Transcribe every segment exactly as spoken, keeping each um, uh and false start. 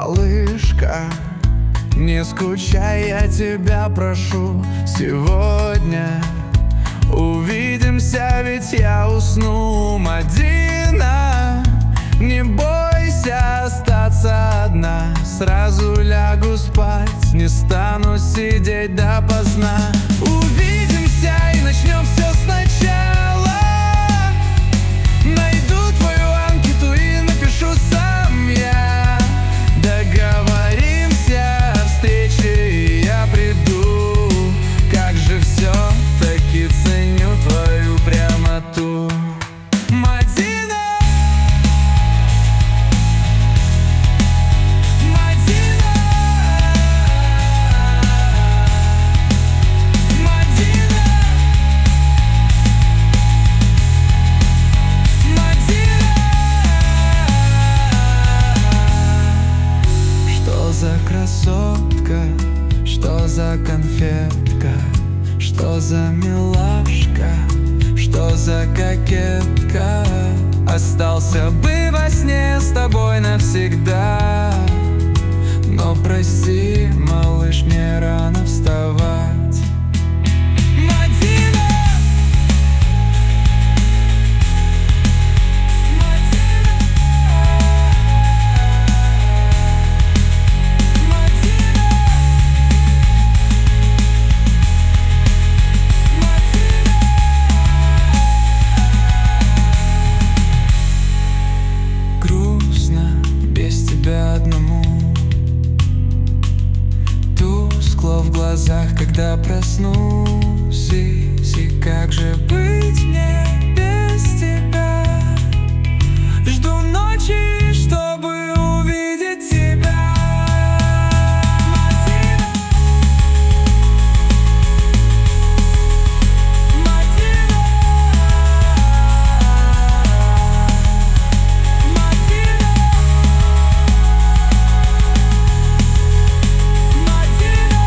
малышка, не скучай, я тебя прошу. Сегодня увидимся, ведь я усну. Мадина, не бойся остаться одна. Сразу лягу спать, не стану сидеть допоздна. Увидимся и начнем все сначала. Найду твою анкету и напишу сам я. Договоримся о встрече, и я приду. Как же все-таки ценю твою прямоту. Мадина, Мадина, Мадина, Мадина. Что за красотка, что за конфетка, что за милашка, что за кокетка. Остался бы во сне с тобой навсегда. Но прости, малыш, мне рано вставать. Мадина, Мадина, Мадина, Мадина. Грустно без тебя одному. Тускло в глазах, когда проснусь. И, и как же быть мне без тебя? Жду ночи, чтобы увидеть тебя. Мадина, Мадина, Мадина, Мадина,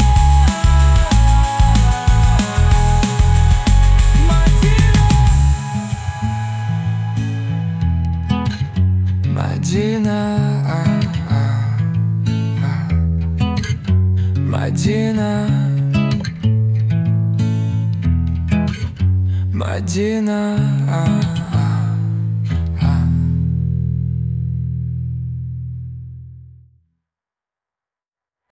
Мадина, Мадина, Мадина.